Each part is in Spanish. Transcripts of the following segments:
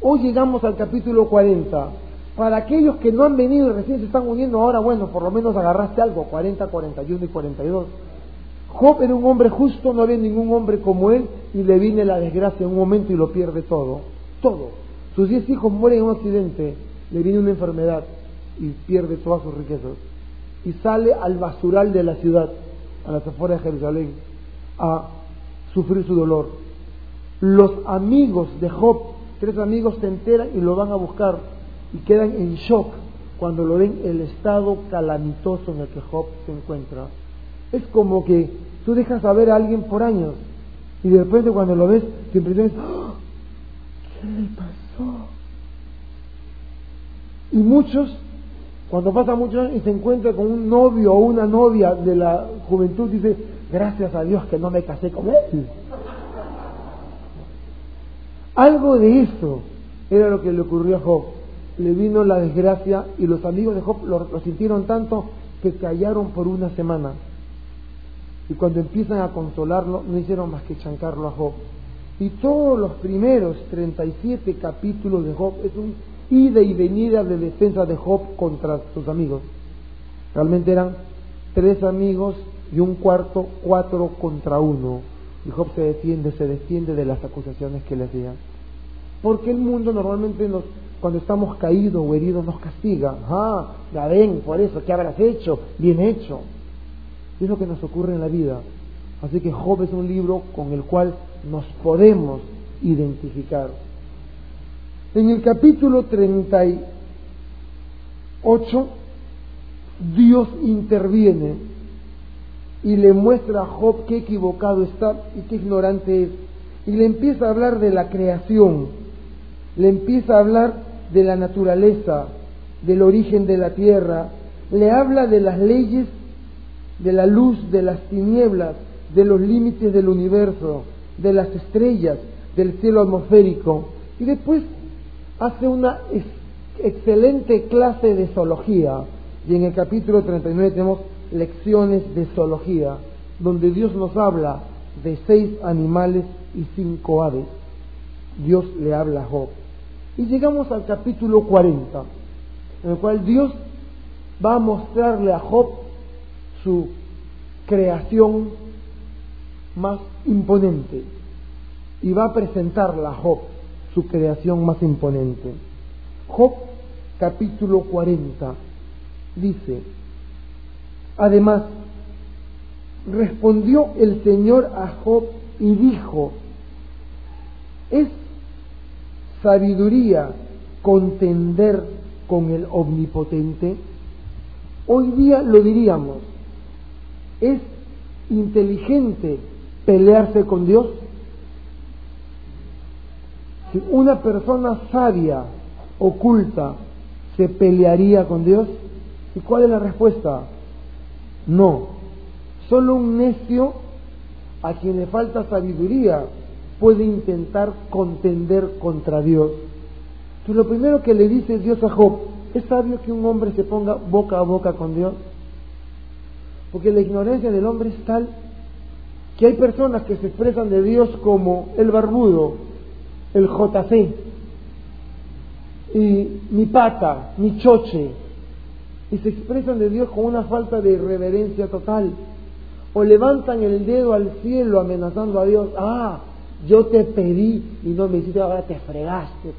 Hoy llegamos al capítulo 40. Para aquellos que no han venido y recién se están uniendo ahora, bueno, por lo menos agarraste algo, 40, 41 y 42. Job era un hombre justo, no había ningún hombre como él, y le viene la desgracia en un momento y lo pierde todo. Todo. Sus 10 hijos mueren en un accidente, le viene una enfermedad y pierde todas sus riquezas. Y sale al basural de la ciudad, a las afueras de Jerusalén, a sufrir su dolor. Los amigos de Job, 3 amigos, se enteran y lo van a buscar y quedan en shock cuando lo ven el estado calamitoso en el que Job se encuentra. Es como que tú dejas a ver a alguien por años y de repente cuando lo ves tu impresión es ¡oh! ¿Qué le pasó? Y muchos, cuando pasa muchos años y se encuentra con un novio o una novia de la juventud, dice, gracias a Dios que no me casé con él. Algo de eso era lo que le ocurrió a Job. Le vino la desgracia y los amigos de Job lo sintieron tanto que callaron por una semana. Y cuando empiezan a consolarlo, no hicieron más que chancarlo a Job. Y todos los primeros 37 capítulos de Job es un ida y venida de defensa de Job contra sus amigos. Realmente eran 3 amigos y un cuarto, 4 contra 1. Y Job se defiende de las acusaciones que le hacían. Porque el mundo normalmente cuando estamos caídos o heridos nos castiga. Ah, ya ven, por eso, ¿qué habrás hecho? Bien hecho. Y es lo que nos ocurre en la vida. Así que Job es un libro con el cual nos podemos identificar. En el capítulo 38, Dios interviene y le muestra a Job qué equivocado está y qué ignorante es. Y le empieza a hablar de la creación, le empieza a hablar de la naturaleza, del origen de la tierra, le habla de las leyes, de la luz, de las tinieblas, de los límites del universo, de las estrellas, del cielo atmosférico, y después hace una excelente clase de zoología. Y en el capítulo 39 tenemos lecciones de zoología, donde Dios nos habla de 6 animales y 5 aves. Dios le habla a Job. Y llegamos al capítulo 40, en el cual Dios va a mostrarle a Job su creación más imponente y va a presentarle a Job su creación más imponente. Job capítulo 40 dice: además, respondió el Señor a Job y dijo: ¿es sabiduría contender con el Omnipotente? Hoy día lo diríamos: ¿es inteligente pelearse con Dios? Si una persona sabia, oculta, ¿se pelearía con Dios? ¿Y cuál es la respuesta? No. Solo un necio a quien le falta sabiduría puede intentar contender contra Dios. Entonces lo primero que le dice Dios a Job: ¿es sabio que un hombre se ponga boca a boca con Dios? Porque la ignorancia del hombre es tal que hay personas que se expresan de Dios como el barbudo, el JC, y mi pata, mi choche, y se expresan de Dios con una falta de reverencia total, o levantan el dedo al cielo amenazando a Dios: ah, yo te pedí y no me hiciste, ahora te fregaste.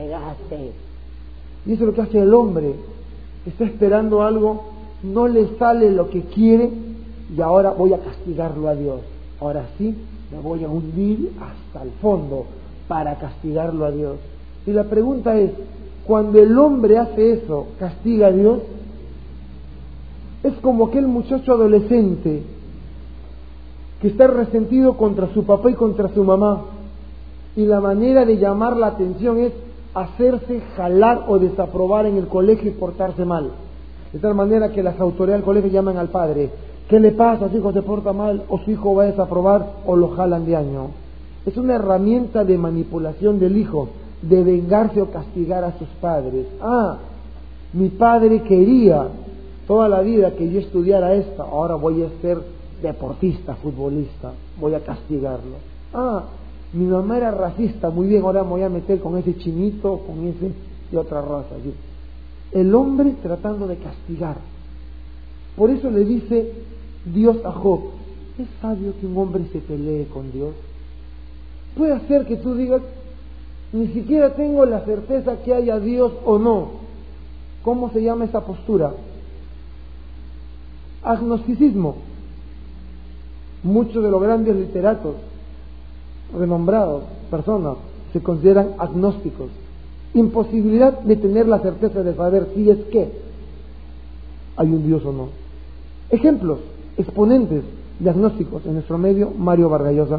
Y eso es lo que hace el hombre. Está esperando algo, no le sale lo que quiere y ahora voy a castigarlo a Dios. Ahora sí, me voy a hundir hasta el fondo para castigarlo a Dios. Y la pregunta es: cuando el hombre hace eso, ¿castiga a Dios? Es como aquel muchacho adolescente que está resentido contra su papá y contra su mamá, y la manera de llamar la atención es hacerse jalar o desaprobar en el colegio y portarse mal, de tal manera que las autoridades del colegio llaman al padre: ¿qué le pasa? Su hijo se porta mal, o su hijo va a desaprobar, o lo jalan de año. Es una herramienta de manipulación del hijo, de vengarse o castigar a sus padres. Ah, mi padre quería toda la vida que yo estudiara esto, ahora voy a ser deportista, futbolista, voy a castigarlo. Ah, Mi mamá era racista, muy bien, ahora me voy a meter con ese chinito, con ese de otra raza. ¿Sí? El hombre tratando de castigar. Por eso le dice Dios a Job, ¿es sabio que un hombre se pelee con Dios? Puede hacer que tú digas, ni siquiera tengo la certeza que haya Dios o no. ¿Cómo se llama esa postura? Agnosticismo. Muchos de los grandes literatos, renombrados, personas, se consideran agnósticos. Imposibilidad de tener la certeza de saber si es que hay un Dios o no. Ejemplos, exponentes de agnósticos en nuestro medio: Mario Vargas Llosa.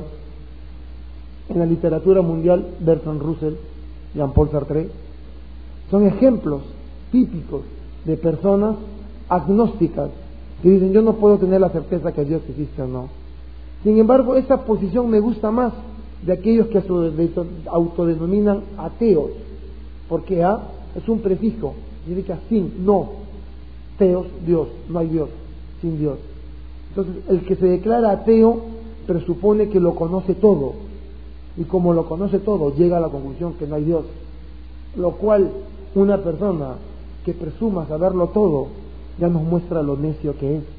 En la literatura mundial, Bertrand Russell, Jean-Paul Sartre. Son ejemplos típicos de personas agnósticas que dicen, yo no puedo tener la certeza que Dios existe o no. Sin embargo, esa posición me gusta más de aquellos que autodenominan ateos, porque a es un prefijo, significa sin, no, teos, Dios, no hay Dios, sin Dios. Entonces, el que se declara ateo presupone que lo conoce todo, y como lo conoce todo, llega a la conclusión que no hay Dios, lo cual una persona que presuma saberlo todo ya nos muestra lo necio que es.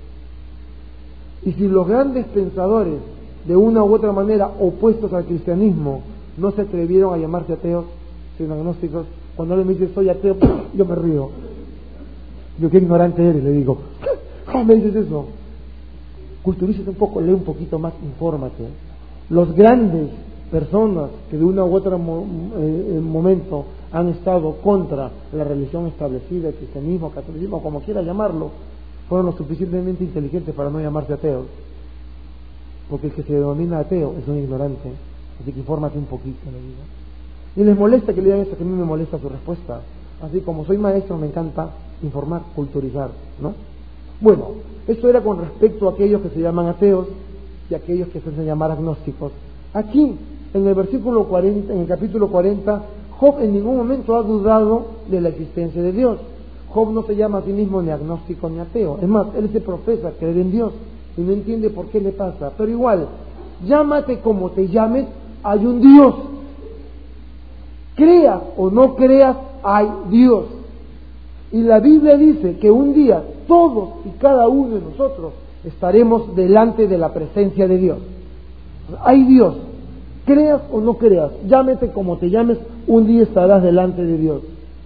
Y si los grandes pensadores, de una u otra manera opuestos al cristianismo, no se atrevieron a llamarse ateos, sino agnósticos, cuando alguien me dice soy ateo, yo me río. Yo, qué ignorante eres, le digo. ¿Cómo me dices eso? Culturízate un poco, lee un poquito más, infórmate. Los grandes personas que de una u otra momento han estado contra la religión establecida, el cristianismo, catolicismo, como quiera llamarlo, fueron lo suficientemente inteligentes para no llamarse ateos, porque el que se denomina ateo es un ignorante. Así que infórmate un poquito, le digo. Y les molesta que le digan esto, que a mí me molesta su respuesta. Así como soy maestro, me encanta informar, culturizar, ¿no? Bueno, eso era con respecto a aquellos que se llaman ateos y aquellos que se hacen llamar agnósticos. Aquí, en el versículo 40, en el capítulo 40, Job en ningún momento ha dudado de la existencia de Dios. Job no se llama a sí mismo ni agnóstico ni ateo. Es más, él se profesa creer en Dios y no entiende por qué le pasa. Pero igual, llámate como te llames, hay un Dios. Creas o no creas, hay Dios. Y la Biblia dice que un día todos y cada uno de nosotros estaremos delante de la presencia de Dios. Hay Dios. Creas o no creas, llámete como te llames, un día estarás delante de Dios.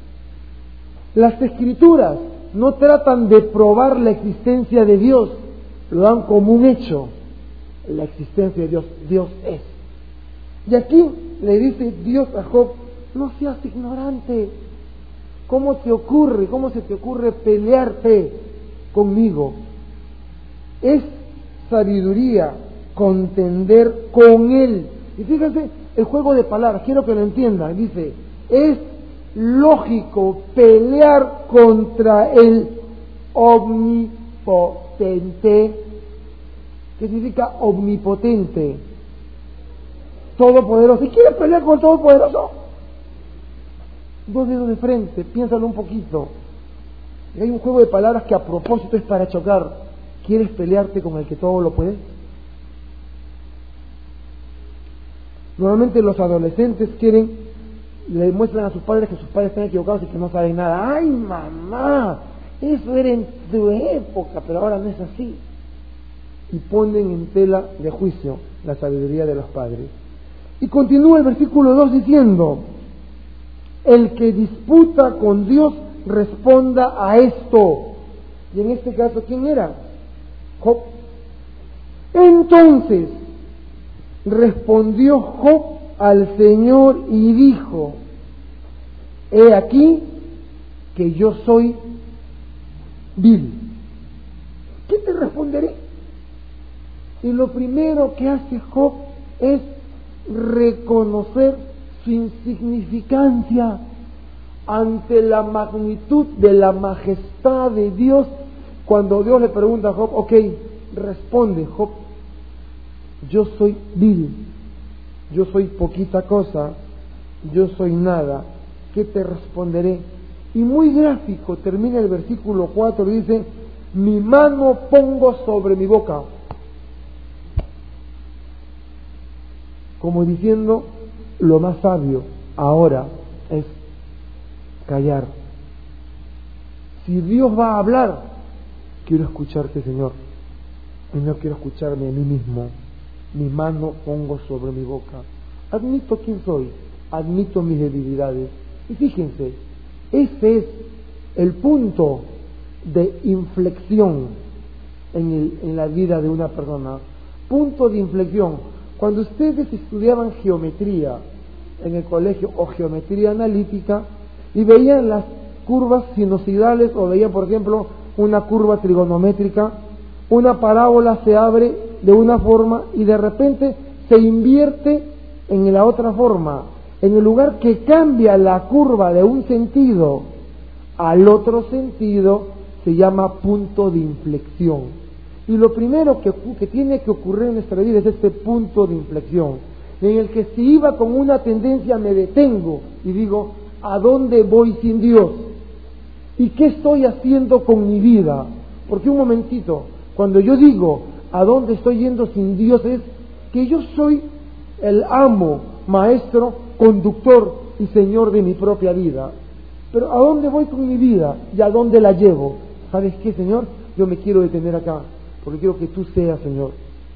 Las Escrituras no tratan de probar la existencia de Dios, lo dan como un hecho, la existencia de Dios. Dios es. Y aquí le dice Dios a Job, no seas ignorante. ¿Cómo se te ocurre pelearte conmigo? Es sabiduría contender con Él. Y fíjense el juego de palabras, quiero que lo entiendan. Dice, es lógico pelear contra el omnipotente. ¿Qué significa omnipotente? Todopoderoso. ¿Y quieres pelear con el Todopoderoso? Dos dedos de frente, piénsalo un poquito. Y hay un juego de palabras que a propósito es para chocar. ¿Quieres pelearte con el que todo lo puede? Normalmente los adolescentes le muestran a sus padres que sus padres están equivocados y que no saben nada. ¡Ay, mamá! Eso era en tu época, pero ahora no es así. Y ponen en tela de juicio la sabiduría de los padres. Y continúa el versículo 2 diciendo, el que disputa con Dios responda a esto. Y en este caso, ¿quién era? Job. Entonces respondió Job al Señor y dijo, he aquí que yo soy vil. ¿Qué te responderé? Y lo primero que hace Job es reconocer su insignificancia ante la magnitud de la majestad de Dios. Cuando Dios le pregunta a Job, ok, responde Job, yo soy vil, yo soy poquita cosa, yo soy nada, ¿qué te responderé? Y muy gráfico termina el versículo 4, dice, mi mano pongo sobre mi boca. como diciendo, lo más sabio ahora es callar. Si Dios va a hablar, quiero escucharte, Señor, y no quiero escucharme a mí mismo. Mi mano pongo sobre mi boca. Admito quién soy, admito mis debilidades. Y fíjense, ese es el punto de inflexión en la vida de una persona. Punto de inflexión. Cuando ustedes estudiaban geometría en el colegio o geometría analítica y veían las curvas sinusoidales o veían, por ejemplo, una curva trigonométrica, una parábola se abre de una forma y de repente se invierte en la otra forma. En el lugar que cambia la curva de un sentido al otro sentido, se llama punto de inflexión. Y lo primero que tiene que ocurrir en nuestra vida es este punto de inflexión, en el que si iba con una tendencia me detengo y digo, ¿a dónde voy sin Dios? ¿Y qué estoy haciendo con mi vida? Porque un momentito, cuando yo digo, ¿a dónde estoy yendo sin Dios? Es que yo soy el amo, maestro, conductor y señor de mi propia vida. Pero ¿a dónde voy con mi vida? ¿Y a dónde la llevo? ¿Sabes qué, Señor? Yo me quiero detener acá, porque quiero que tú seas, Señor.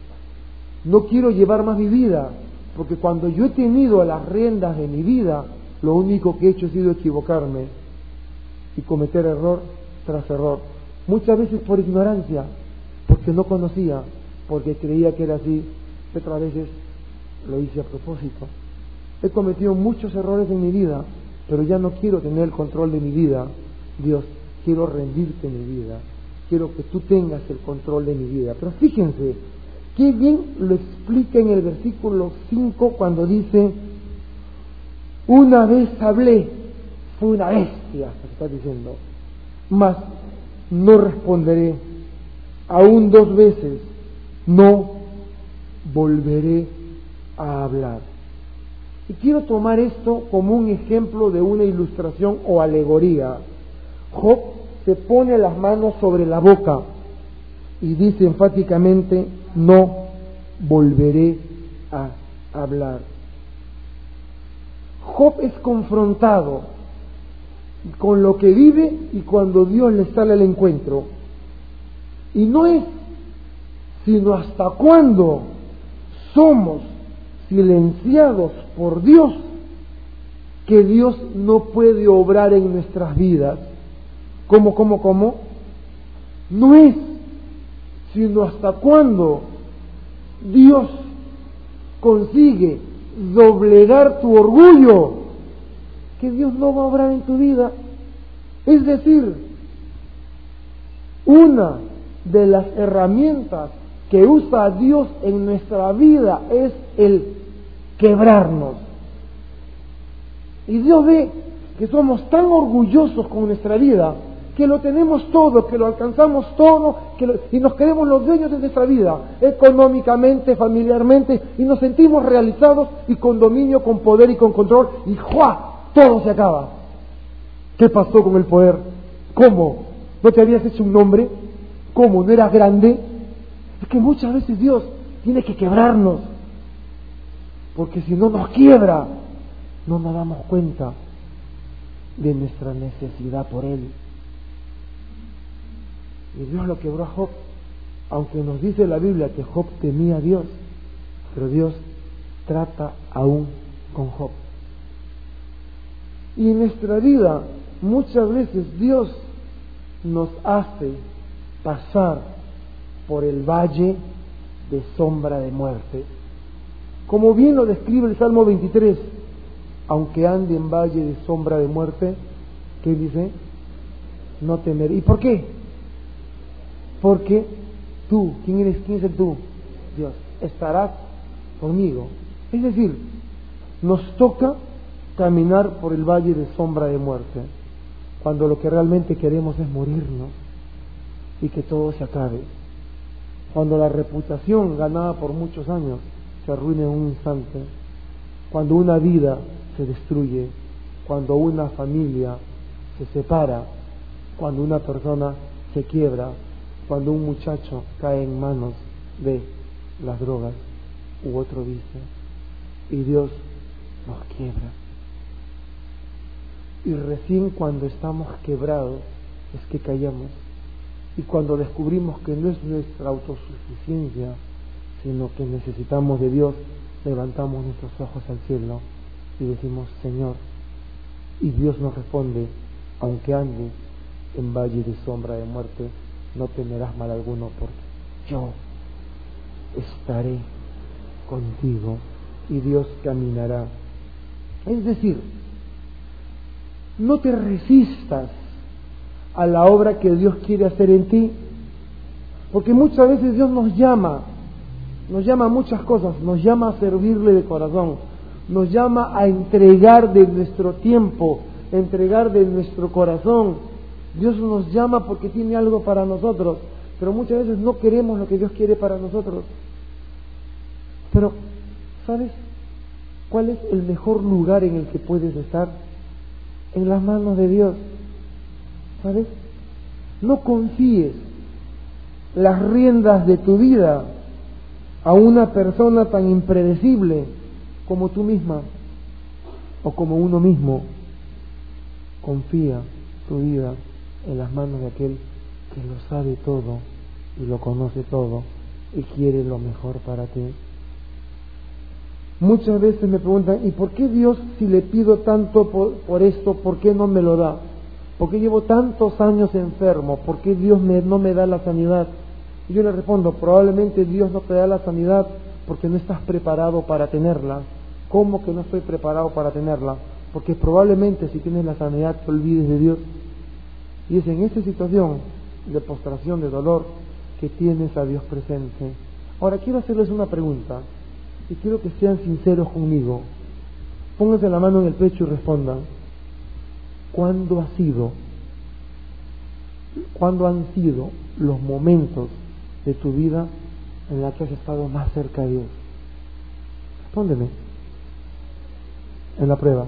No quiero llevar más mi vida, porque cuando yo he tenido las riendas de mi vida, lo único que he hecho ha sido equivocarme y cometer error tras error. Muchas veces por ignorancia, porque no conocía, porque creía que era así. Otras veces lo hice a propósito. He cometido muchos errores en mi vida, pero ya no quiero tener el control de mi vida. Dios, quiero rendirte mi vida. Quiero que tú tengas el control de mi vida. Pero fíjense, qué bien lo explica en el versículo 5 cuando dice, una vez hablé, fue una bestia, se está diciendo, mas no responderé, aún 2 veces, no volveré a hablar. Y quiero tomar esto como un ejemplo de una ilustración o alegoría. Job se pone las manos sobre la boca y dice enfáticamente, no volveré a hablar. Job es confrontado con lo que vive y cuando Dios le sale al encuentro. Y no es sino hasta cuando somos silenciados por Dios que Dios no puede obrar en nuestras vidas. ¿Cómo? No es sino hasta cuando Dios consigue doblegar tu orgullo que Dios no va a obrar en tu vida. Es decir, una de las herramientas que usa Dios en nuestra vida es el quebrarnos. Y Dios ve que somos tan orgullosos con nuestra vida, que lo tenemos todo, que lo alcanzamos todo, y nos creemos los dueños de nuestra vida, económicamente, familiarmente, y nos sentimos realizados y con dominio, con poder y con control, y ¡juá! Todo se acaba. ¿Qué pasó con el poder? ¿Cómo? ¿No te habías hecho un nombre? ¿Cómo? ¿No eras grande? Es que muchas veces Dios tiene que quebrarnos, porque si no nos quiebra, no nos damos cuenta de nuestra necesidad por Él. Y Dios lo quebró a Job, aunque nos dice la Biblia que Job temía a Dios, pero Dios trata aún con Job. Y en nuestra vida muchas veces Dios nos hace pasar por el valle de sombra de muerte, como bien lo describe el Salmo 23. Aunque ande en valle de sombra de muerte, ¿qué dice? No temeré. ¿Y por qué? Porque tú, ¿quién es el tú? Dios, estarás conmigo. Es decir, nos toca caminar por el valle de sombra de muerte, cuando lo que realmente queremos es morirnos y que todo se acabe. Cuando la reputación ganada por muchos años se arruina en un instante, cuando una vida se destruye, cuando una familia se separa, cuando una persona se quiebra, cuando un muchacho cae en manos de las drogas u otro vicio. y Dios nos quiebra. Y recién cuando estamos quebrados es que callamos. Y cuando descubrimos que no es nuestra autosuficiencia, sino que necesitamos de Dios, levantamos nuestros ojos al cielo y decimos, Señor, y Dios nos responde, aunque ande en valle de sombra de muerte, no temerás mal alguno, porque yo estaré contigo, y Dios caminará. Es decir, no te resistas a la obra que Dios quiere hacer en ti, porque muchas veces Dios nos llama a muchas cosas, nos llama a servirle de corazón, nos llama a entregar de nuestro tiempo, a entregar de nuestro corazón. Dios nos llama porque tiene algo para nosotros, pero muchas veces no queremos lo que Dios quiere para nosotros. Pero, ¿sabes cuál es el mejor lugar en el que puedes estar? En las manos de Dios. ¿Sabes? No confíes las riendas de tu vida a una persona tan impredecible como tú misma o como uno mismo. Confía tu vida en las manos de aquel que lo sabe todo y lo conoce todo y quiere lo mejor para ti. Muchas veces me preguntan, ¿y por qué Dios, si le pido tanto por esto, por qué no me lo da? ¿Por qué llevo tantos años enfermo? ¿Por qué Dios no me da la sanidad? Y yo le respondo, probablemente Dios no te da la sanidad porque no estás preparado para tenerla. ¿Cómo que no estoy preparado para tenerla? Porque probablemente si tienes la sanidad te olvides de Dios. Y es en esta situación de postración, de dolor, que tienes a Dios presente. Ahora quiero hacerles una pregunta y quiero que sean sinceros conmigo. Pónganse la mano en el pecho y respondan. ¿Cuándo han sido los momentos de tu vida en la que has estado más cerca de Dios? Respóndeme. En la prueba.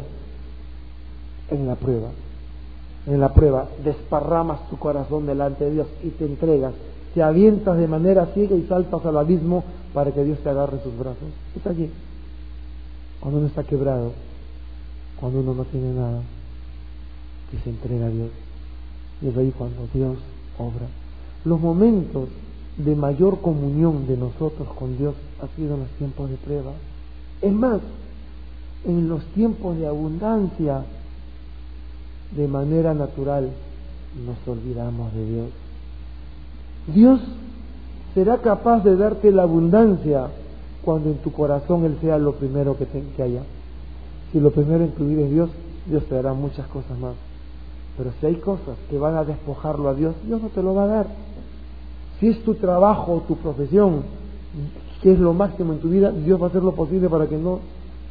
Desparramas tu corazón delante de Dios y te entregas, te avientas de manera ciega y saltas al abismo para que Dios te agarre sus brazos. Es allí, cuando uno está quebrado, cuando uno no tiene nada, que se entrega a Dios. Y es ahí cuando Dios obra. Los momentos de mayor comunión de nosotros con Dios ha sido en los tiempos de prueba. Es más, en los tiempos de abundancia, de manera natural, nos olvidamos de Dios. Dios será capaz de darte la abundancia cuando en tu corazón Él sea lo primero que haya. Si lo primero en tu vida es Dios, Dios te dará muchas cosas más. Pero si hay cosas que van a despojarlo a Dios, Dios no te lo va a dar. Si es tu trabajo o tu profesión, que es lo máximo en tu vida, Dios va a hacer lo posible para que no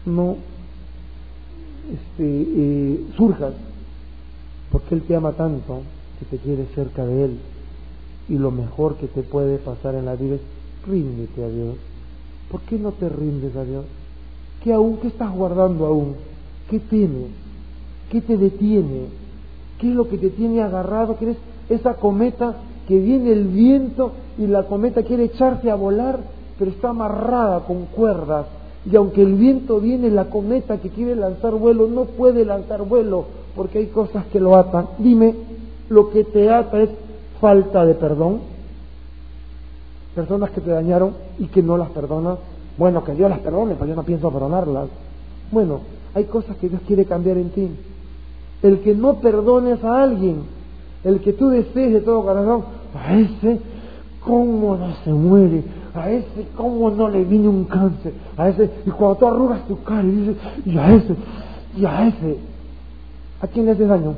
surjas, porque Él te ama tanto que te quiere cerca de Él. Y lo mejor que te puede pasar en la vida es ríndete a Dios. ¿Por qué no te rindes a Dios? ¿Qué estás guardando aún? ¿Qué temes? ¿Qué te detiene? ¿Qué es lo que te tiene agarrado? ¿Qué es esa cometa que viene el viento y la cometa quiere echarse a volar, pero está amarrada con cuerdas? Y aunque el viento viene, la cometa que quiere lanzar vuelo no puede lanzar vuelo porque hay cosas que lo atan. Dime, lo que te ata es falta de perdón. Personas que te dañaron y que no las perdonas. Bueno, que Dios las perdone, pero yo no pienso perdonarlas. Bueno, hay cosas que Dios quiere cambiar en ti. El que no perdones a alguien, el que tú desees de todo corazón, a ese, ¿cómo no se muere? A ese, ¿cómo no le viene un cáncer? A ese, y cuando tú arrugas tu cara y dices, y a ese, ¿a quién le haces daño?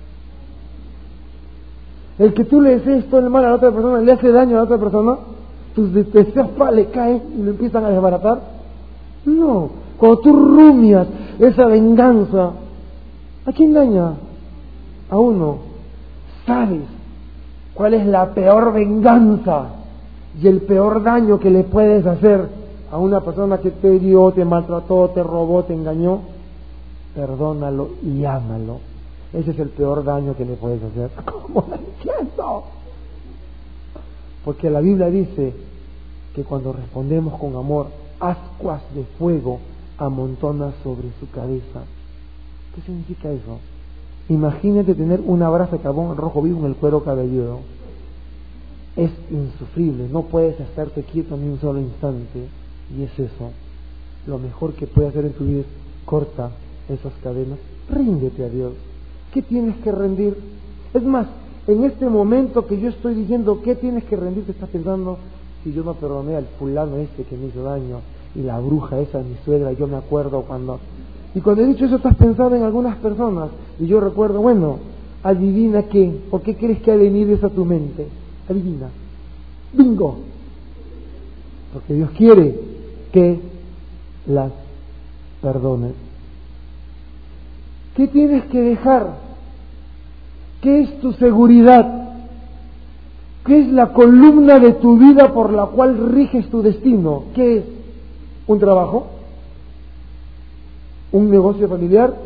El que tú le desees todo el mal a la otra persona, ¿le hace daño a la otra persona? Tus deseos le caen y lo empiezan a desbaratar. No, cuando tú rumias esa venganza, ¿a quién daña? A uno. ¿Sabes cuál es la peor venganza y el peor daño que le puedes hacer a una persona que te hirió, te maltrató, te robó, te engañó? Perdónalo y ámalo. Ese es el peor daño que le puedes hacer. ¿Cómo lo entiendo? Porque la Biblia dice que cuando respondemos con amor, ascuas de fuego amontona sobre su cabeza. ¿Qué significa eso? Imagínate tener una brasa de carbón rojo vivo en el cuero cabelludo. Es insufrible, no puedes estarte quieto ni un solo instante. Y es eso. Lo mejor que puedes hacer en tu vida es corta esas cadenas, ríndete a Dios. ¿Qué tienes que rendir? Es más, en este momento que yo estoy diciendo ¿qué tienes que rendir? Te estás pensando, si yo no perdoné al fulano que me hizo daño, y la bruja esa, mi suegra, yo me acuerdo cuando... Y cuando he dicho eso estás pensando en algunas personas, y yo recuerdo, bueno, adivina qué, ¿por qué crees que ha venido eso a tu mente? Adivina. ¡Bingo! Porque Dios quiere que las perdones. ¿Qué tienes que dejar? ¿Qué es tu seguridad? ¿Qué es la columna de tu vida por la cual riges tu destino? ¿Qué es? ¿Un trabajo? ¿Un negocio familiar?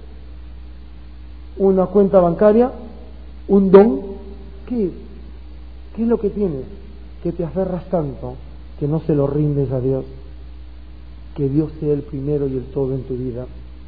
¿Una cuenta bancaria? ¿Un don? ¿Qué es? ¿Qué es lo que tienes? Que te aferras tanto que no se lo rindes a Dios. Que Dios sea el primero y el todo en tu vida.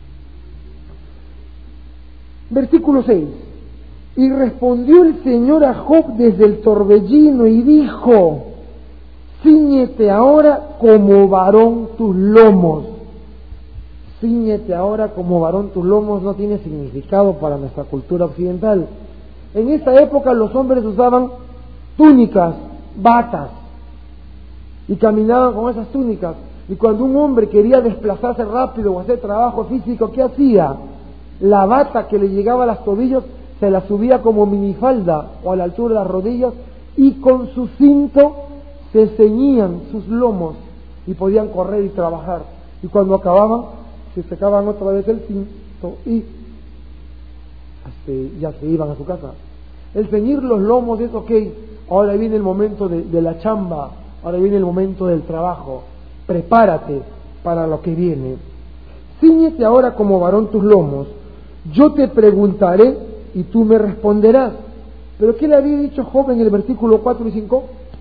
Versículo 6. Y respondió el Señor a Job desde el torbellino y dijo: Cíñete ahora como varón tus lomos. Cíñete ahora como varón tus lomos no tiene significado para nuestra cultura occidental. En esta época los hombres usaban túnicas, batas, y caminaban con esas túnicas. Y cuando un hombre quería desplazarse rápido o hacer trabajo físico, ¿qué hacía? La bata que le llegaba a los tobillos se la subía como minifalda o a la altura de las rodillas, y con su cinto se ceñían sus lomos y podían correr y trabajar. Y cuando acababan, se sacaban otra vez el cinto y ya se iban a su casa. El ceñir los lomos es ok, ahora viene el momento de la chamba, ahora viene el momento del trabajo, prepárate para lo que viene. Cíñete ahora como varón tus lomos, yo te preguntaré y tú me responderás. ¿Pero qué le había dicho Job en el versículo 4 y 5?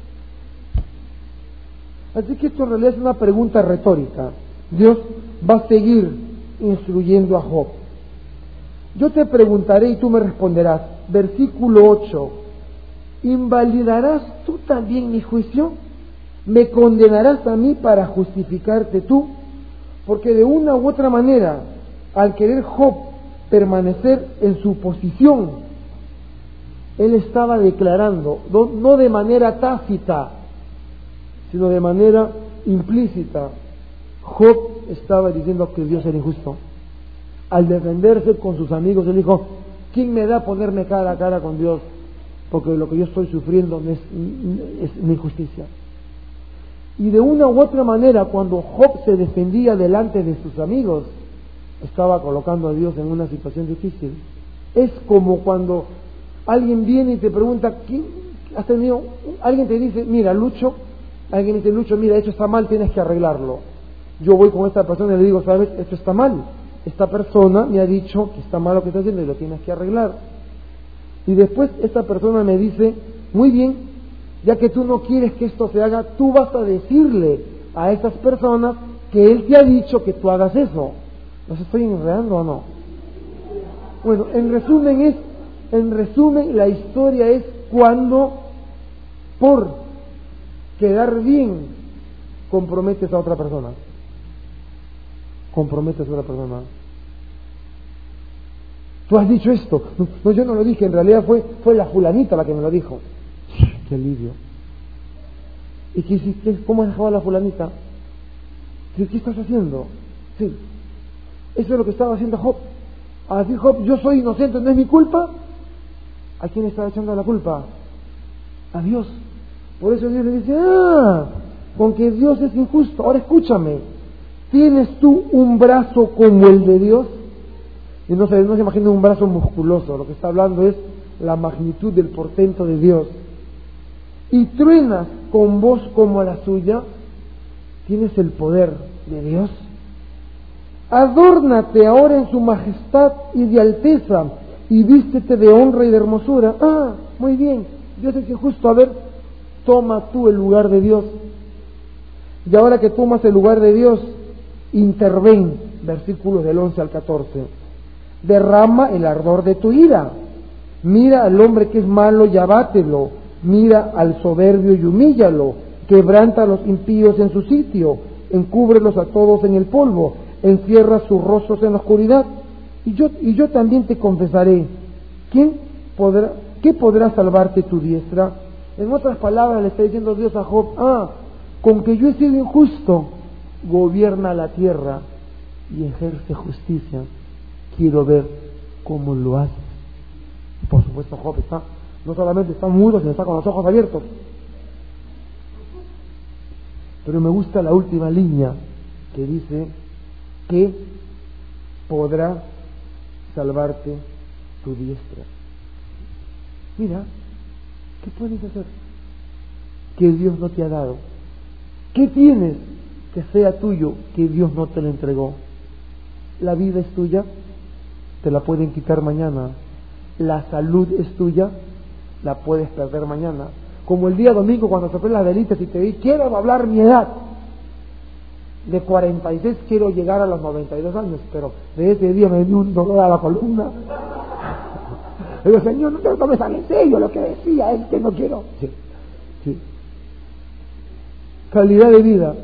Así que esto en realidad es una pregunta retórica. Dios va a seguir instruyendo a Job. Yo te preguntaré y tú me responderás. Versículo 8. ¿Invalidarás tú también mi juicio? ¿Me condenarás a mí para justificarte tú? Porque de una u otra manera, al querer Job permanecer en su posición, él estaba declarando, no de manera tácita, sino de manera implícita, Job estaba diciendo que Dios era injusto. Al defenderse con sus amigos, él dijo: ¿quién me da a ponerme cara a cara con Dios? Porque lo que yo estoy sufriendo es una injusticia. Y de una u otra manera, cuando Job se defendía delante de sus amigos, estaba colocando a Dios en una situación difícil. Es como cuando alguien viene y te pregunta: ¿quién has tenido? Alguien te dice: mira, Lucho, alguien dice: Lucho, mira, esto está mal, tienes que arreglarlo. Yo voy con esta persona y le digo: ¿sabes? Esto está mal. Esta persona me ha dicho que está mal lo que está haciendo y lo tienes que arreglar. Y después esta persona me dice: muy bien, ya que tú no quieres que esto se haga, tú vas a decirle a esas personas que él te ha dicho que tú hagas eso. ¿Los estoy enredando o no? Bueno, en resumen, la historia es cuando, por quedar bien, comprometes a otra persona. Comprometes a otra persona. Tú has dicho esto. No, yo no lo dije, en realidad fue la fulanita la que me lo dijo. ¡Qué alivio! ¿Y qué hiciste? ¿Cómo has dejado a la fulanita? ¿Qué estás haciendo? Sí. Eso es lo que estaba haciendo Job. A decir Job: yo soy inocente, no es mi culpa. ¿A quién estaba echando la culpa? A Dios. Por eso Dios le dice: con que Dios es injusto. Ahora escúchame, ¿tienes tú un brazo como el de Dios? Y no se imagina un brazo musculoso, lo que está hablando es la magnitud del portento de Dios. Y truenas con voz como la suya, ¿tienes el poder de Dios? Adórnate ahora en su majestad y de alteza, y vístete de honra y de hermosura. Muy bien, Dios es injusto. A ver, toma tú el lugar de Dios. Y ahora que tomas el lugar de Dios, Interven, versículos del 11 al 14. Derrama el ardor de tu ira. Mira al hombre que es malo y abátelo. Mira al soberbio y humíllalo. Quebranta a los impíos en su sitio. Encúbrelos a todos en el polvo. Encierra sus rostros en la oscuridad. Y yo también te confesaré. ¿Qué podrá salvarte tu diestra? En otras palabras le está diciendo Dios a Job, con que yo he sido injusto, gobierna la tierra y ejerce justicia. Quiero ver cómo lo haces. Por supuesto, Job no solamente está mudo, sino está con los ojos abiertos. Pero me gusta la última línea que dice que podrá salvarte tu diestra. Mira, ¿qué puedes hacer que Dios no te ha dado? ¿Qué tienes que sea tuyo que Dios no te lo entregó? La vida es tuya, te la pueden quitar mañana. La salud es tuya, la puedes perder mañana. Como el día domingo cuando soplé las velitas y te di, quiero hablar mi edad. De 46 quiero llegar a los 92 años, pero de ese día me dio un dolor a la columna. Le digo, Señor, no te lo tomes tan en serio, lo que decía es que no quiero. Sí. Calidad de vida.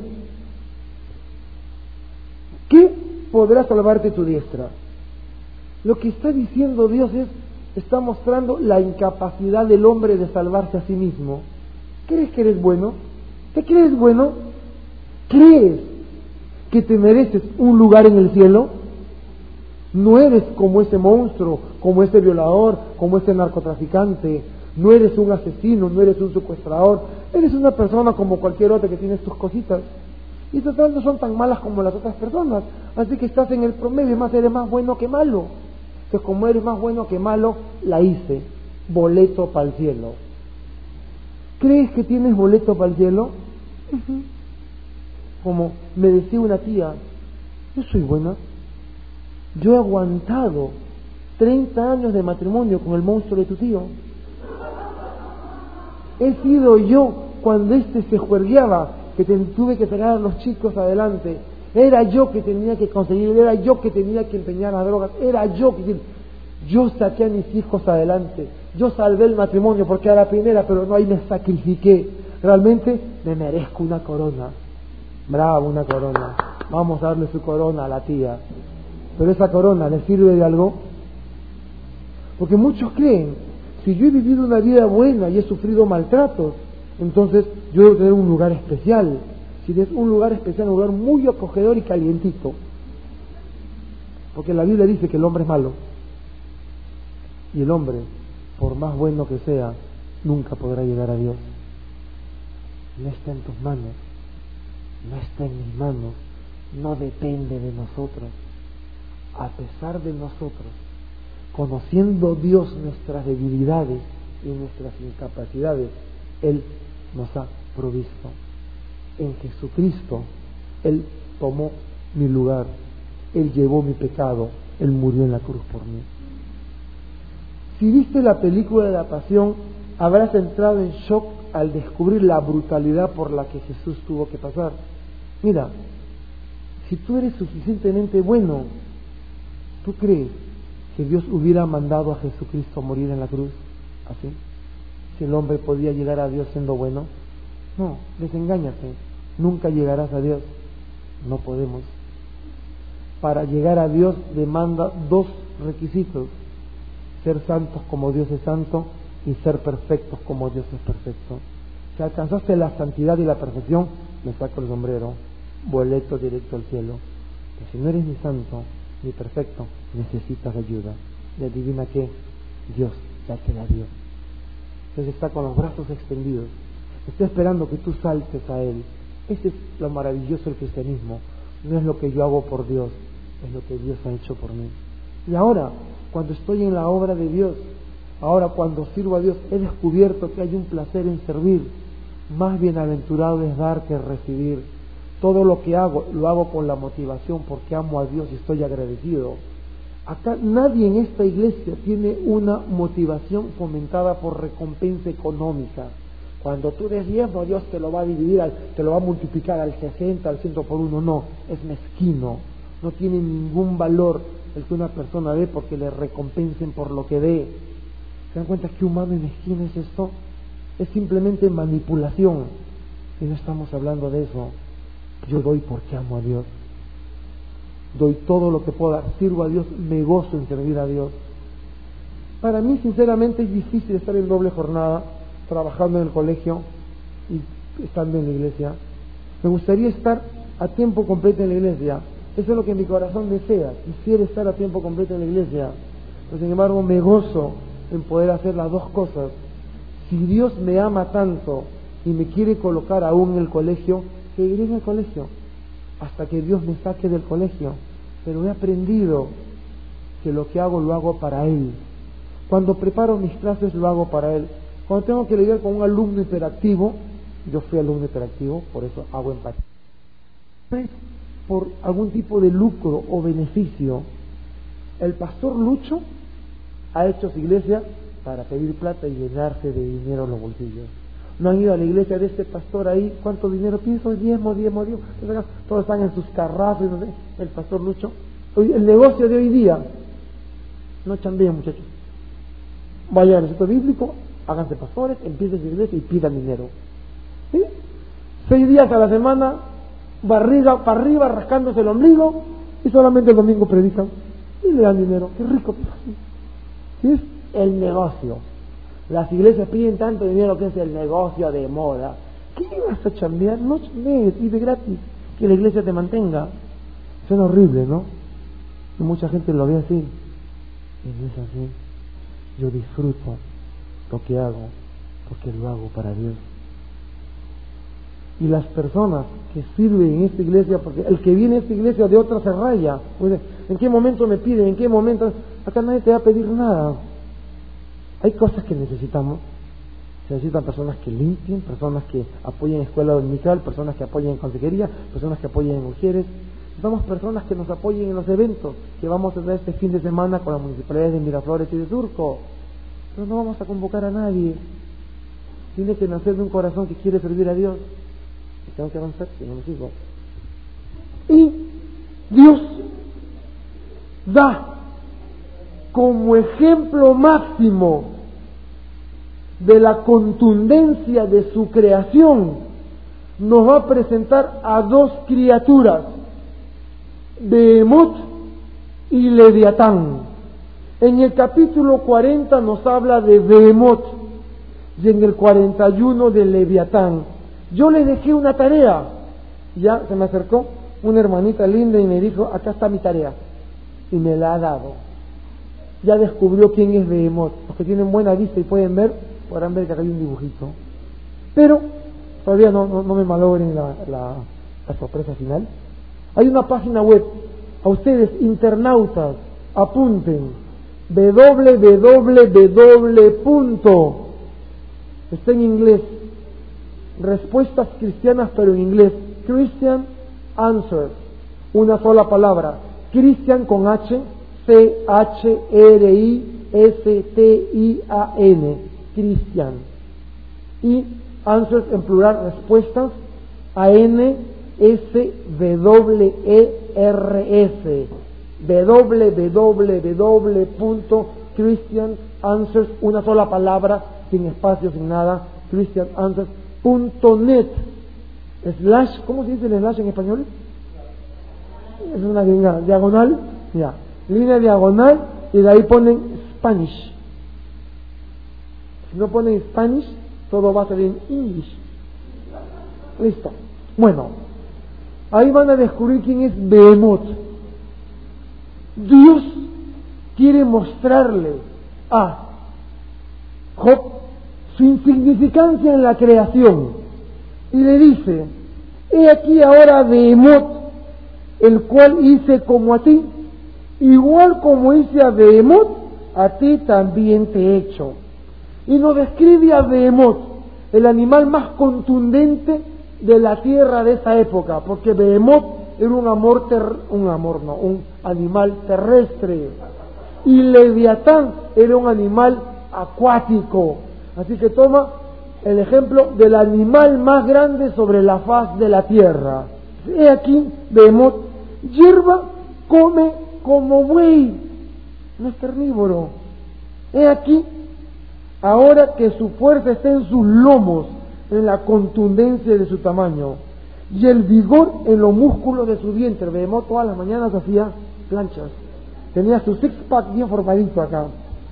¿Qué podrá salvarte tu diestra? Lo que está diciendo Dios está mostrando la incapacidad del hombre de salvarse a sí mismo. ¿Crees que eres bueno? ¿Te crees bueno? ¿Crees que te mereces un lugar en el cielo? No eres como ese monstruo, como ese violador, como ese narcotraficante. No eres un asesino, no eres un secuestrador. Eres una persona como cualquier otra que tiene tus cositas. Y total no son tan malas como las otras personas. Así que estás en el promedio, más eres más bueno que malo. Que como eres más bueno que malo, la hice. Boleto para el cielo. ¿Crees que tienes boleto para el cielo? Como me decía una tía, yo soy buena. Yo he aguantado 30 años de matrimonio con el monstruo de tu tío. He sido yo cuando se juergueaba, que tuve que pegar a los chicos adelante. Era yo que tenía que conseguir, era yo que tenía que empeñar las drogas, era yo saqué a mis hijos adelante. Yo salvé el matrimonio porque era la primera, pero no, ahí me sacrifiqué. Realmente me merezco una corona. Bravo, una corona. Vamos a darle su corona a la tía. Pero esa corona ¿le sirve de algo? Porque muchos creen, si yo he vivido una vida buena y he sufrido maltratos, entonces yo debo tener un lugar especial. Si es un lugar especial, un lugar muy acogedor y calientito. Porque la Biblia dice que el hombre es malo. Y el hombre, por más bueno que sea, nunca podrá llegar a Dios. No está en tus manos, no está en mis manos, no depende de nosotros. A pesar de nosotros, conociendo Dios nuestras debilidades y nuestras incapacidades, Él nos ha provisto. En Jesucristo, Él tomó mi lugar, Él llevó mi pecado, Él murió en la cruz por mí. Si viste la película de la Pasión, habrás entrado en shock al descubrir la brutalidad por la que Jesús tuvo que pasar. Mira, si tú eres suficientemente bueno, ¿tú crees que Dios hubiera mandado a Jesucristo a morir en la cruz? ¿Así? Si el hombre podía llegar a Dios siendo bueno. No, desengáñate. Nunca llegarás a Dios. No podemos. Para llegar a Dios demanda 2 requisitos: ser santos como Dios es santo y ser perfectos como Dios es perfecto. Si alcanzaste la santidad y la perfección, me saco el sombrero, boleto directo al cielo. Pero si no eres ni santo ni perfecto, necesitas ayuda. Y adivina qué, Dios ya te la dio. Entonces está con los brazos extendidos, está esperando que tú saltes a Él. Ese es lo maravilloso del cristianismo. No es lo que yo hago por Dios, es lo que Dios ha hecho por mí. Y ahora, cuando estoy en la obra de Dios, ahora cuando sirvo a Dios, he descubierto que hay un placer en servir. Más bienaventurado es dar que recibir. Todo lo que hago, lo hago con la motivación porque amo a Dios y estoy agradecido. Acá nadie en esta iglesia tiene una motivación fomentada por recompensa económica. Cuando tú des diezmo, Dios te lo va a dividir, te lo va a multiplicar al 60, al 100 por 1. No, es mezquino. No tiene ningún valor el que una persona dé porque le recompensen por lo que dé. ¿Se dan cuenta qué humano y mezquino es esto? Es simplemente manipulación. Y no estamos hablando de eso. Yo doy porque amo a Dios. Doy todo lo que pueda, sirvo a Dios, me gozo en servir a Dios. Para mí, sinceramente, es difícil estar en doble jornada, trabajando en el colegio y estando en la iglesia. Me gustaría estar a tiempo completo en la iglesia. Eso es lo que mi corazón desea. Quisiera estar a tiempo completo en la iglesia. Pero sin embargo, me gozo en poder hacer las dos cosas. Si Dios me ama tanto y me quiere colocar aún en el colegio, seguiré en el colegio hasta que Dios me saque del colegio. Pero he aprendido que lo que hago lo hago para Él. Cuando preparo mis clases lo hago para Él. Cuando tengo que lidiar con un alumno hiperactivo, yo fui alumno hiperactivo, por eso hago empatía. Por algún tipo de lucro o beneficio, el pastor Lucho ha hecho su iglesia para pedir plata y llenarse de dinero en los bolsillos. No han ido a la iglesia de este pastor ahí, ¿cuánto dinero pienso? Diezmo. Todos están en sus carrazos, no sé. El pastor Lucho. El negocio de hoy día, no chambeen, muchachos. Vayan al instituto bíblico, háganse pastores, empiecen su iglesia y pidan dinero. ¿Sí? 6 días a la semana, barriga para arriba, rascándose el ombligo, y solamente el domingo predican y le dan dinero. ¡Qué rico! ¿Sí? Es el negocio. Las iglesias piden tanto dinero que es el negocio de moda. ¿Qué vas a chambear? No chambees, vive gratis, que la iglesia te mantenga. Suena horrible, ¿no? Y mucha gente lo ve así. Y no es así. Yo disfruto lo que hago porque lo hago para Dios. Y las personas que sirven en esta iglesia, porque el que viene a esta iglesia de otra se raya. ¿En qué momento me piden? ¿En qué momento? Acá nadie te va a pedir nada. Hay cosas que necesitamos. Se necesitan personas que limpien, personas que apoyen escuela dominical, personas que apoyen en consejería, personas que apoyen en mujeres. Necesitamos personas que nos apoyen en los eventos que vamos a hacer este fin de semana con las municipalidades de Miraflores y de Surco. Pero no vamos a convocar a nadie. Tiene que nacer de un corazón que quiere servir a Dios. Y tengo que avanzar, si no me sigo. Y Dios da como ejemplo máximo de la contundencia de su creación, nos va a presentar a 2 criaturas, Behemoth y Leviatán. En el capítulo 40 nos habla de Behemoth y en el 41 de Leviatán. Yo les dejé una tarea, ya se me acercó una hermanita linda y me dijo, acá está mi tarea, y me la ha dado. Ya descubrió quién es Behemoth. Los que tienen buena vista y pueden ver, podrán ver que acá hay un dibujito. Pero todavía no me malogren la sorpresa final. Hay una página web. A ustedes, internautas, apunten. Está en inglés. Respuestas cristianas, pero en inglés. Christian Answers. Una sola palabra. Christian con H. C-H-R-I-S-T-I-A-N, Cristian. Y answers en plural, respuestas, A-N-S-W-E-R-S, www.christiananswers, una sola palabra, sin espacio, sin nada, christiananswers.net, / ¿cómo se dice el slash en español? Es una diagonal, ya. Línea diagonal y de ahí ponen Spanish. Si no ponen Spanish, todo va a salir en English. Listo. Bueno, ahí van a descubrir quién es Behemoth. Dios quiere mostrarle a Job su insignificancia en la creación y le dice: he aquí ahora Behemoth, el cual hice como a ti. Igual como hice a Behemoth, a ti también te he hecho. Y nos describe a Behemoth, el animal más contundente de la tierra de esa época, porque Behemoth era un animal terrestre, y Leviatán era un animal acuático. Así que toma el ejemplo del animal más grande sobre la faz de la tierra. He aquí, Behemoth, hierba come como buey, no es carnívoro. He aquí, ahora que su fuerza está en sus lomos, en la contundencia de su tamaño, y el vigor en los músculos de su vientre. Behemoth todas las mañanas hacía planchas, tenía su six-pack bien formadito acá.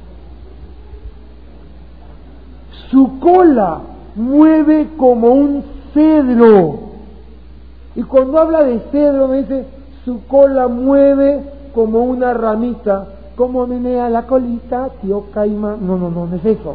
Su cola mueve como un cedro. Y cuando habla de cedro me dice, su cola mueve como una ramita. ¿Cómo menea la colita, tío Caima? No es eso.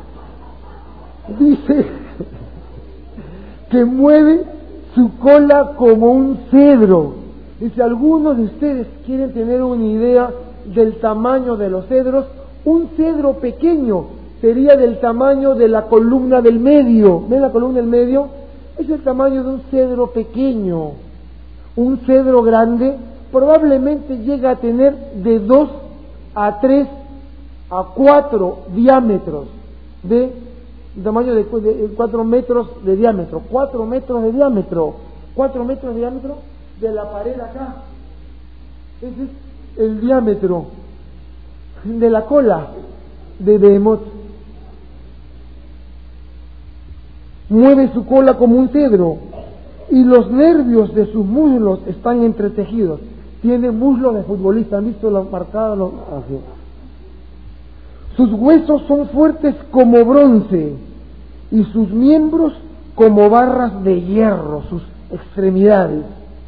Dice que mueve su cola como un cedro. Y si algunos de ustedes quieren tener una idea del tamaño de los cedros, un cedro pequeño sería del tamaño de la columna del medio. ¿Ven la columna del medio? Es el tamaño de un cedro pequeño. Un cedro grande probablemente llega a tener de 2 a 3 a 4 diámetros de tamaño de 4 metros de diámetro. 4 metros de diámetro. 4 metros de diámetro de la pared acá. Ese es el diámetro de la cola de Behemoth. Mueve su cola como un cedro y los nervios de sus muslos están entretejidos. Tiene muslos de futbolista, ¿han visto los marcados? Así. Sus huesos son fuertes como bronce y sus miembros como barras de hierro, sus extremidades.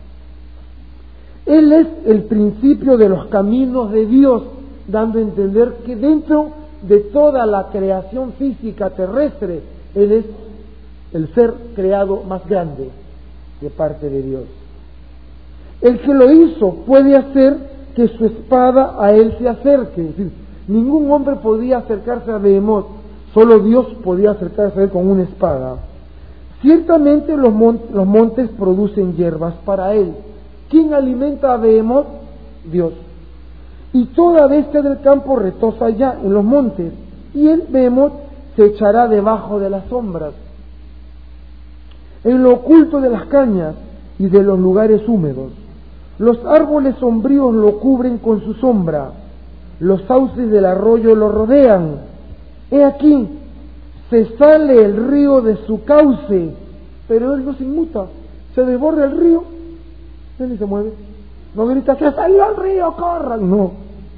Él es el principio de los caminos de Dios, dando a entender que dentro de toda la creación física terrestre, Él es el ser creado más grande de parte de Dios. El que lo hizo puede hacer que su espada a él se acerque. Es decir, ningún hombre podía acercarse a Behemoth, solo Dios podía acercarse a él con una espada. Ciertamente los montes producen hierbas para él. ¿Quién alimenta a Behemoth? Dios. Y toda bestia del campo retosa allá en los montes, y él, Behemoth, se echará debajo de las sombras, en lo oculto de las cañas y de los lugares húmedos. Los árboles sombríos lo cubren con su sombra, los sauces del arroyo lo rodean. He aquí, se sale el río de su cauce, pero él no se inmuta, se desborda el río, él ni se mueve, no grita, ¡se salió el río, corran! No.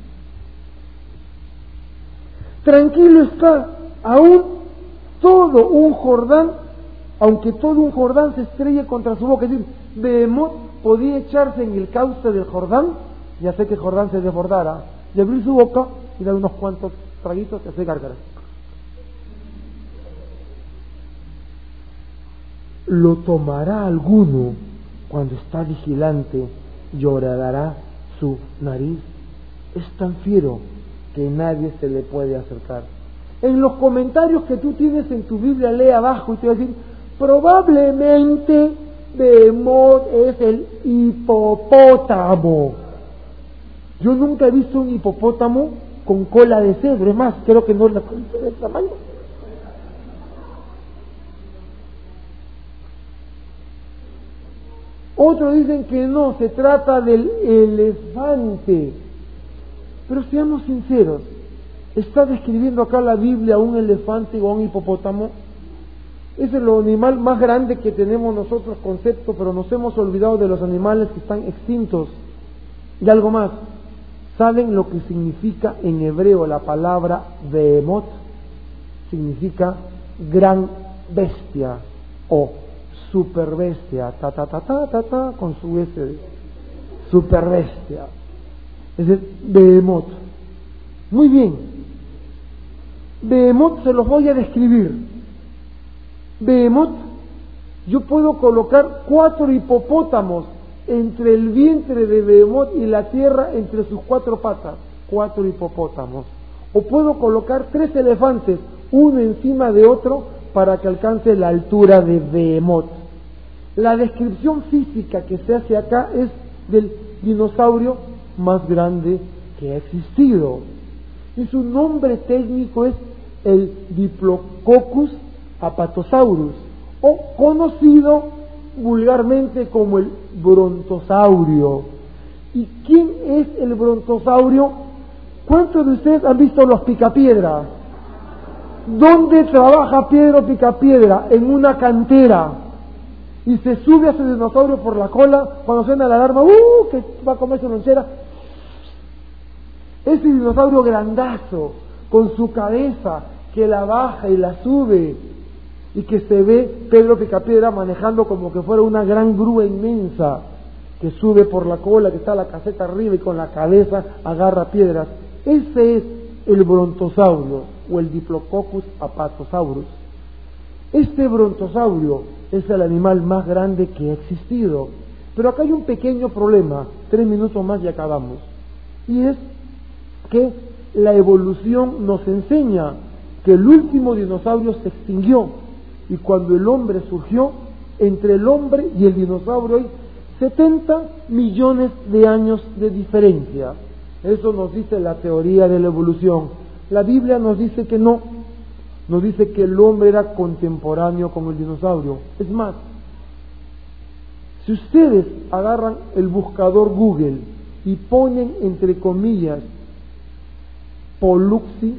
Tranquilo está, aún todo un Jordán, aunque todo un Jordán se estrelle contra su boca. Es decir, Behemoth podía echarse en el cauce del Jordán y hacer que el Jordán se desbordara, y abrir su boca y dar unos cuantos traguitos y hacer gárgaras. Lo tomará alguno cuando está vigilante y horadará su nariz. Es tan fiero que nadie se le puede acercar. En los comentarios que tú tienes en tu Biblia, lee abajo y te va a decir, probablemente Behemoth es el hipopótamo. Yo nunca he visto un hipopótamo con cola de cedro, es más, creo que no es la cola del tamaño. Otros dicen que no, se trata del elefante. Pero seamos sinceros, ¿está describiendo acá la Biblia a un elefante o a un hipopótamo? Ese es el animal más grande que tenemos nosotros concepto, pero nos hemos olvidado de los animales que están extintos. Y algo más, ¿saben lo que significa en hebreo la palabra Behemoth? Significa gran bestia o super bestia, con su S, super bestia. Es el Behemoth. Muy bien, Behemoth se los voy a describir. Behemoth, yo puedo colocar 4 hipopótamos entre el vientre de Behemoth y la tierra, entre sus 4 patas, 4 hipopótamos. O puedo colocar 3 elefantes, uno encima de otro, para que alcance la altura de Behemoth. La descripción física que se hace acá es del dinosaurio más grande que ha existido. Y su nombre técnico es el Diplodocus Apatosaurus, o conocido vulgarmente como el brontosaurio. ¿Y quién es el brontosaurio? ¿Cuántos de ustedes han visto los picapiedra? ¿Dónde trabaja Pedro Picapiedra? En una cantera. Y se sube a ese dinosaurio por la cola cuando suena la alarma, que va a comer su lonchera. Ese dinosaurio grandazo, con su cabeza, que la baja y la sube, y que se ve Pedro Picapiedra manejando como que fuera una gran grúa inmensa, que sube por la cola, que está la caseta arriba y con la cabeza agarra piedras. Ese es el brontosaurio, o el Diplodocus apatosaurus. Este brontosaurio es el animal más grande que ha existido. Pero acá hay un pequeño problema, 3 minutos más y acabamos. Y es que la evolución nos enseña que el último dinosaurio se extinguió. Y cuando el hombre surgió, entre el hombre y el dinosaurio hay 70 millones de años de diferencia. Eso nos dice la teoría de la evolución. La Biblia nos dice que no. Nos dice que el hombre era contemporáneo con el dinosaurio. Es más, si ustedes agarran el buscador Google y ponen entre comillas Poluxy,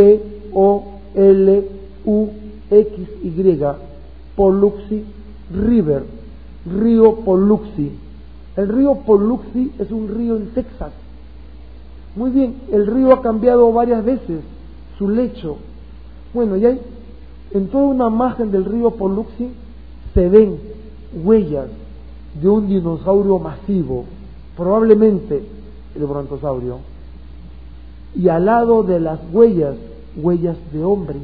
P-O-L-U-X-Y, Poluxy River, río Poluxy. El río Poluxy es un río en Texas. Muy bien, el río ha cambiado varias veces su lecho. Bueno, y hay en toda una margen del río Poluxy se ven huellas de un dinosaurio masivo, probablemente el brontosaurio, y al lado de las huellas de hombres,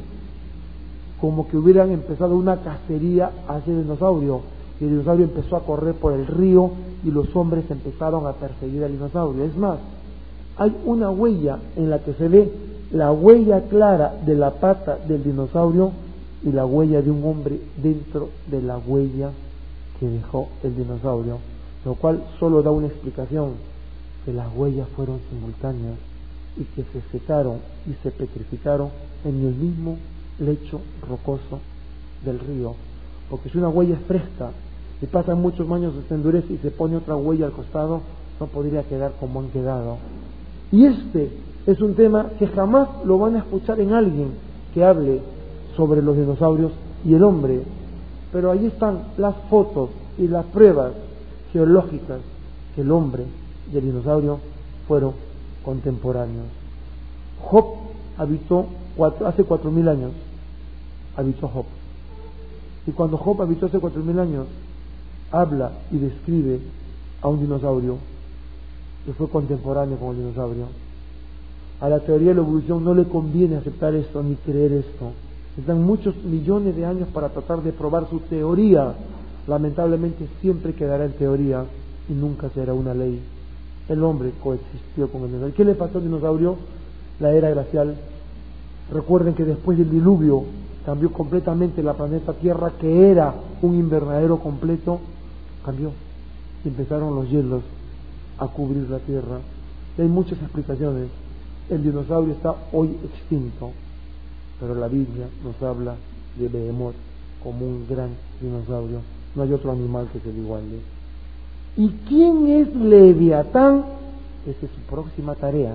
como que hubieran empezado una cacería hacia el dinosaurio, y el dinosaurio empezó a correr por el río y los hombres empezaron a perseguir al dinosaurio. Es más, hay una huella en la que se ve la huella clara de la pata del dinosaurio y la huella de un hombre dentro de la huella que dejó el dinosaurio, lo cual solo da una explicación, que las huellas fueron simultáneas y que se secaron y se petrificaron en el mismo lecho rocoso del río, porque si una huella es fresca y pasan muchos años se endurece y se pone otra huella al costado, no podría quedar como han quedado. Y este es un tema que jamás lo van a escuchar en alguien que hable sobre los dinosaurios y el hombre, pero ahí están las fotos y las pruebas geológicas que el hombre y el dinosaurio fueron contemporáneos. Job habitó hace 4.000 años, habitó Job, y cuando Job habitó hace 4.000 años, habla y describe a un dinosaurio que fue contemporáneo con el dinosaurio. A la teoría de la evolución no le conviene aceptar esto ni creer esto. Necesitan muchos millones de años para tratar de probar su teoría. Lamentablemente siempre quedará en teoría y nunca será una ley. El hombre coexistió con el dinosaurio. ¿Qué le pasó al dinosaurio? La era glacial. Recuerden que después del diluvio cambió completamente la planeta Tierra, que era un invernadero completo, cambió. Y empezaron los hielos a cubrir la Tierra. Y hay muchas explicaciones. El dinosaurio está hoy extinto, pero la Biblia nos habla de Behemoth como un gran dinosaurio. No hay otro animal que se le iguale. ¿Y quién es Leviatán? Esa es su próxima tarea.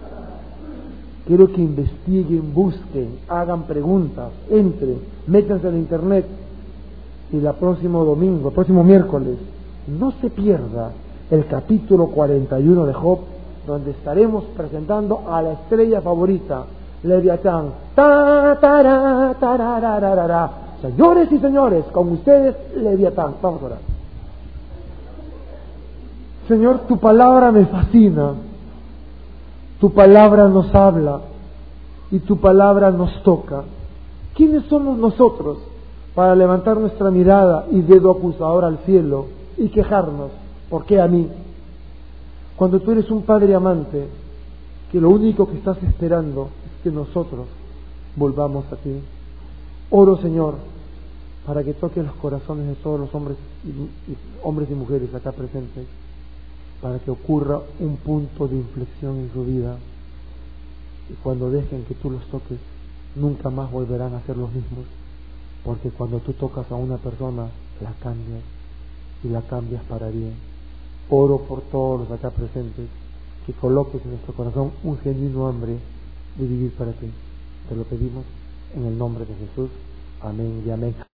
Quiero que investiguen, busquen, hagan preguntas, entren, métanse en internet, y el próximo miércoles, no se pierda el capítulo 41 de Job, donde estaremos presentando a la estrella favorita, Leviatán. Señores y señores, con ustedes, Leviatán. Vamos a orar. Señor, tu palabra me fascina, tu palabra nos habla y tu palabra nos toca. ¿Quiénes somos nosotros para levantar nuestra mirada y dedo acusador al cielo y quejarnos? ¿Por qué a mí? Cuando tú eres un padre amante, que lo único que estás esperando es que nosotros volvamos a ti. Oro, Señor, para que toque los corazones de todos los hombres y mujeres acá presentes, para que ocurra un punto de inflexión en su vida, y cuando dejen que tú los toques, nunca más volverán a ser los mismos. porque cuando tú tocas a una persona, la cambias, y la cambias para bien. Oro por todos los acá presentes, que coloques en nuestro corazón un genuino hambre de vivir para ti. Te lo pedimos en el nombre de Jesús. Amén y amén.